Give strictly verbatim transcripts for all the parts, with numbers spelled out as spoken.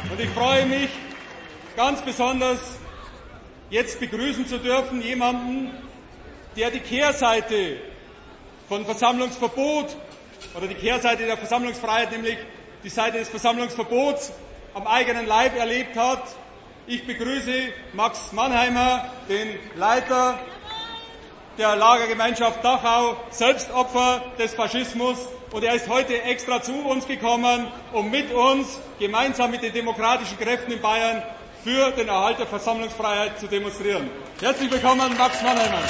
Und ich freue mich ganz besonders, jetzt begrüßen zu dürfen jemanden, der die Kehrseite von Versammlungsverbot oder die Kehrseite der Versammlungsfreiheit, nämlich die Seite des Versammlungsverbots, am eigenen Leib erlebt hat. Ich begrüße Max Mannheimer, den Leiter der Lagergemeinschaft Dachau, selbst Opfer des Faschismus, und er ist heute extra zu uns gekommen, um mit uns, gemeinsam mit den demokratischen Kräften in Bayern, für den Erhalt der Versammlungsfreiheit zu demonstrieren. Herzlich willkommen, Max Mannheimer.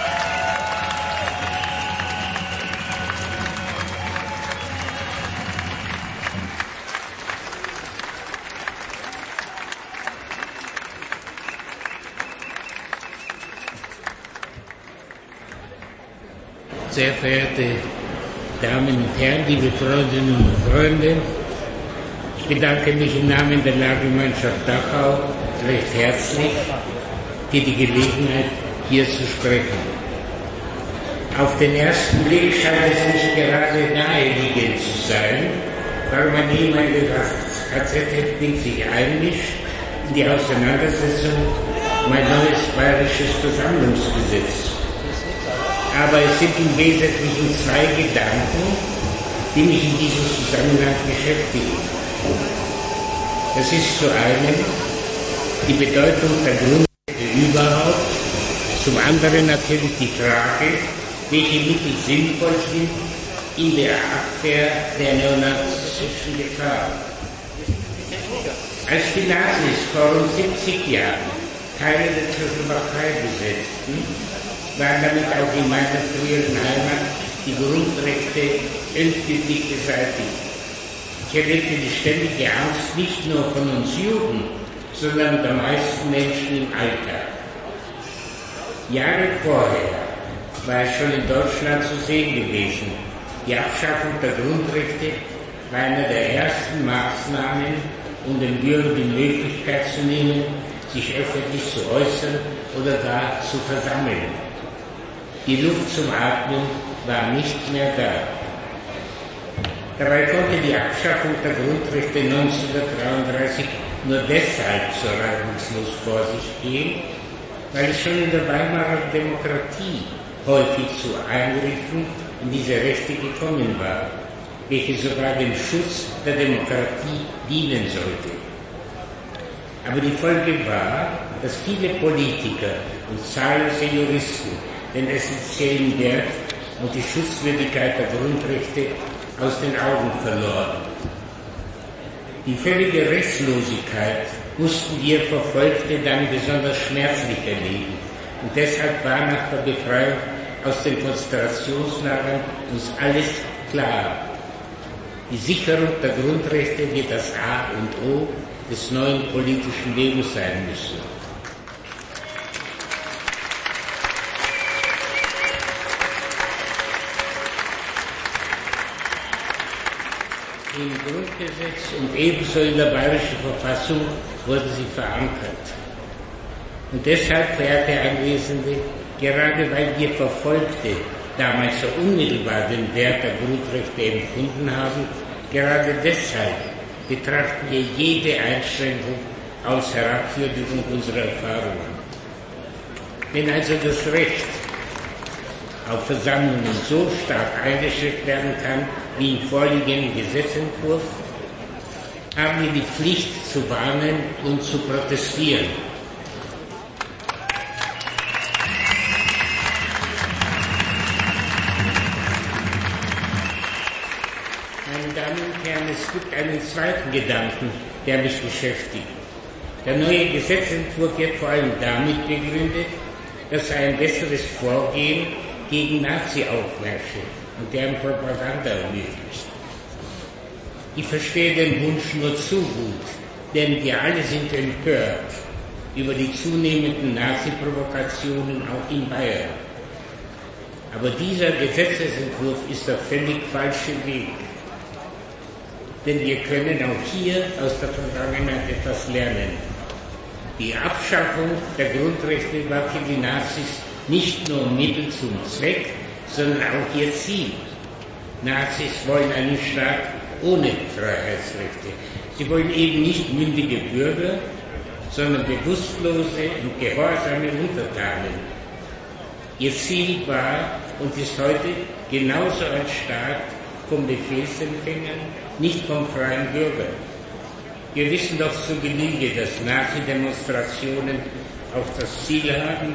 Sehr verehrte Damen und Herren, liebe Freundinnen und Freunde, ich bedanke mich im Namen der Lagergemeinschaft Dachau recht herzlich für die Gelegenheit, hier zu sprechen. Auf den ersten Blick scheint es nicht gerade naheliegend zu sein, warum ein ehemaliger K Z-Häftling sich einmischt in die Auseinandersetzung um ein neues bayerisches Versammlungsgesetz. Aber es sind im Wesentlichen zwei Gedanken, die mich in diesem Zusammenhang beschäftigen. Das ist zu einem die Bedeutung der Grundrechte überhaupt, zum anderen natürlich die Frage, welche Mittel sinnvoll sind in der Abwehr der neonazistischen Gefahr. Als die Nazis vor rund siebzig Jahren Teile der Tschechoslowakei besetzten, waren damit auch in meiner früheren Heimat die Grundrechte endgültig beseitigt. Ich erlebte die ständige Angst nicht nur von uns Juden, sondern der meisten Menschen im Alltag. Jahre vorher war es schon in Deutschland zu sehen gewesen. Die Abschaffung der Grundrechte war eine der ersten Maßnahmen, um den Bürgern die Möglichkeit zu nehmen, sich öffentlich zu äußern oder gar zu versammeln. Die Luft zum Atmen war nicht mehr da. Dabei konnte die Abschaffung der Grundrechte neunzehnhundertdreiunddreißig nur deshalb so reibungslos vor sich gehen, weil es schon in der Weimarer Demokratie häufig zu Eingriffen in diese Rechte gekommen war, welche sogar dem Schutz der Demokratie dienen sollte. Aber die Folge war, dass viele Politiker und zahllose Juristen den essentiellen Wert und die Schutzwürdigkeit der Grundrechte aus den Augen verloren. Die völlige Restlosigkeit mussten wir Verfolgte dann besonders schmerzlich erleben, und deshalb war nach der Befreiung aus den Konzentrationslagern uns alles klar. Die Sicherung der Grundrechte wird das A und O des neuen politischen Lebens sein müssen. Im Grundgesetz und ebenso in der bayerischen Verfassung wurde sie verankert. Und deshalb, verehrte Anwesende, gerade weil wir Verfolgte damals so unmittelbar den Wert der Grundrechte empfunden haben, gerade deshalb betrachten wir jede Einschränkung als Herabwürdigung unserer Erfahrungen. Wenn also das Recht auf Versammlungen so stark eingeschränkt werden kann, wie im vorliegenden Gesetzentwurf, haben wir die Pflicht zu warnen und zu protestieren. Meine Damen und Herren, es gibt einen zweiten Gedanken, der mich beschäftigt. Der neue Gesetzentwurf wird vor allem damit begründet, dass ein besseres Vorgehen gegen Nazi-Aufmärsche und deren Propaganda ermöglicht. Ich verstehe den Wunsch nur zu gut, denn wir alle sind empört über die zunehmenden Nazi-Provokationen auch in Bayern. Aber dieser Gesetzesentwurf ist der völlig falsche Weg. Denn wir können auch hier aus der Vergangenheit etwas lernen. Die Abschaffung der Grundrechte war für die Nazis nicht nur Mittel zum Zweck, sondern auch ihr Ziel. Nazis wollen einen Staat ohne Freiheitsrechte. Sie wollen eben nicht mündige Bürger, sondern bewusstlose und gehorsame Untertanen. Ihr Ziel war und ist heute genauso ein Staat vom Befehlsempfängern, nicht vom freien Bürger. Wir wissen doch zu Genüge, dass Nazi-Demonstrationen auch das Ziel haben,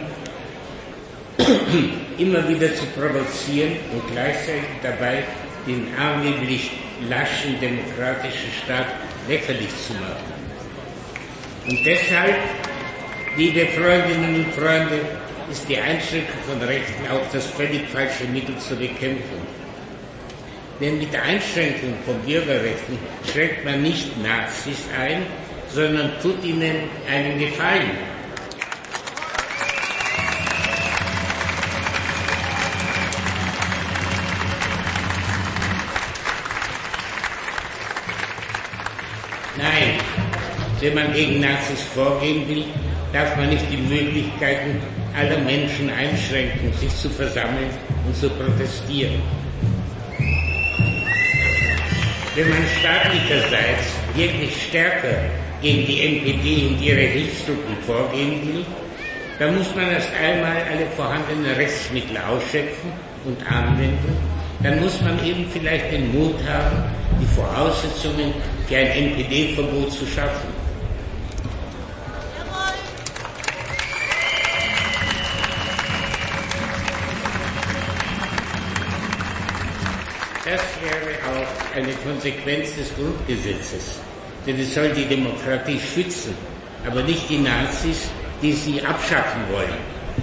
immer wieder zu provozieren und gleichzeitig dabei den angeblich laschen demokratischen Staat lächerlich zu machen. Und deshalb, liebe Freundinnen und Freunde, ist die Einschränkung von Rechten auch das völlig falsche Mittel zur Bekämpfung. Denn mit der Einschränkung von Bürgerrechten schränkt man nicht Nazis ein, sondern tut ihnen einen Gefallen. Nein, wenn man gegen Nazis vorgehen will, darf man nicht die Möglichkeiten aller Menschen einschränken, sich zu versammeln und zu protestieren. Wenn man staatlicherseits wirklich stärker gegen die N P D und ihre Hilfstruppen vorgehen will, dann muss man erst einmal alle vorhandenen Rechtsmittel ausschöpfen und anwenden. Dann muss man eben vielleicht den Mut haben, die Voraussetzungen für ein N P D-Verbot zu schaffen. Das wäre auch eine Konsequenz des Grundgesetzes, denn es soll die Demokratie schützen, aber nicht die Nazis, die sie abschaffen wollen.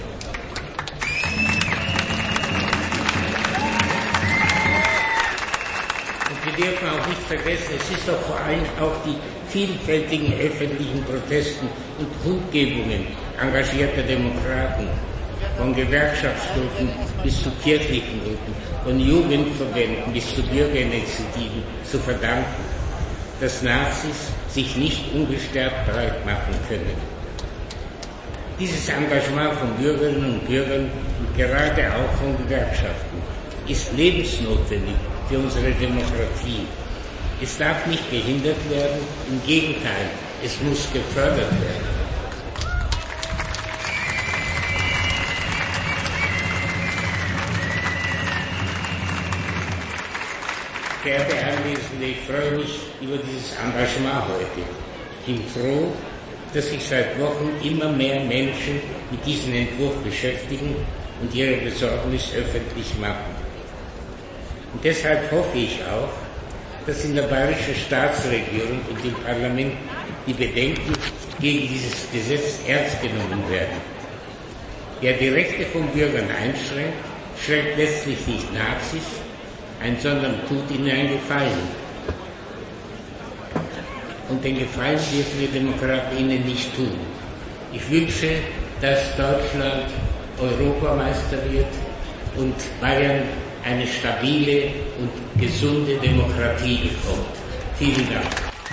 Und wir dürfen auch nicht vergessen, es ist doch vor allem auch die vielfältigen öffentlichen Protesten und Kundgebungen engagierter Demokraten, von Gewerkschaftsgruppen bis zu kirchlichen Gruppen, von Jugendverbänden bis zu Bürgerinitiativen zu verdanken, dass Nazis sich nicht ungestört breit machen können. Dieses Engagement von Bürgerinnen und Bürgern und gerade auch von Gewerkschaften ist lebensnotwendig für unsere Demokratie. Es darf nicht gehindert werden, im Gegenteil, es muss gefördert werden. Verehrte Anwesende, ich freue mich über dieses Engagement heute. Ich bin froh, dass sich seit Wochen immer mehr Menschen mit diesem Entwurf beschäftigen und ihre Besorgnis öffentlich machen. Und deshalb hoffe ich auch, dass in der bayerischen Staatsregierung und im Parlament die Bedenken gegen dieses Gesetz ernst genommen werden. Wer die Rechte von Bürgern einschränkt, schränkt letztlich nicht Nazis ein, sondern tut ihnen einen Gefallen. Und den Gefallen dürfen wir Demokraten ihnen nicht tun. Ich wünsche, dass Deutschland Europameister wird und Bayern eine stabile und gesunde Demokratie bekommt. Vielen Dank.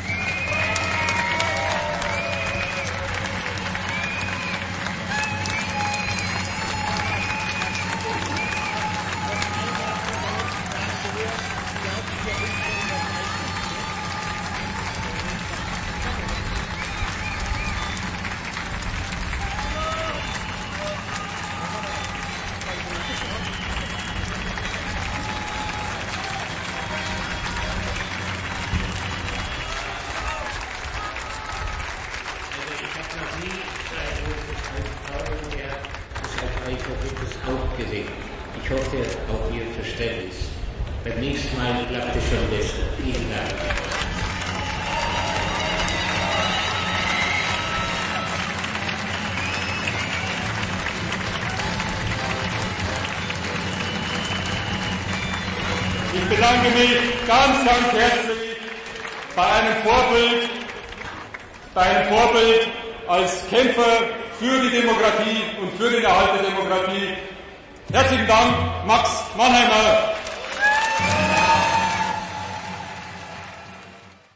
Ich hoffe auf Ihr Verständnis. Beim nächsten Mal klappt es schon besser. Vielen Dank. Ich bedanke mich ganz, ganz herzlich bei einem Vorbild, bei einem Vorbild als Kämpfer für die Demokratie und für den Erhalt der Demokratie. Herzlichen Dank, Max Mannheimer.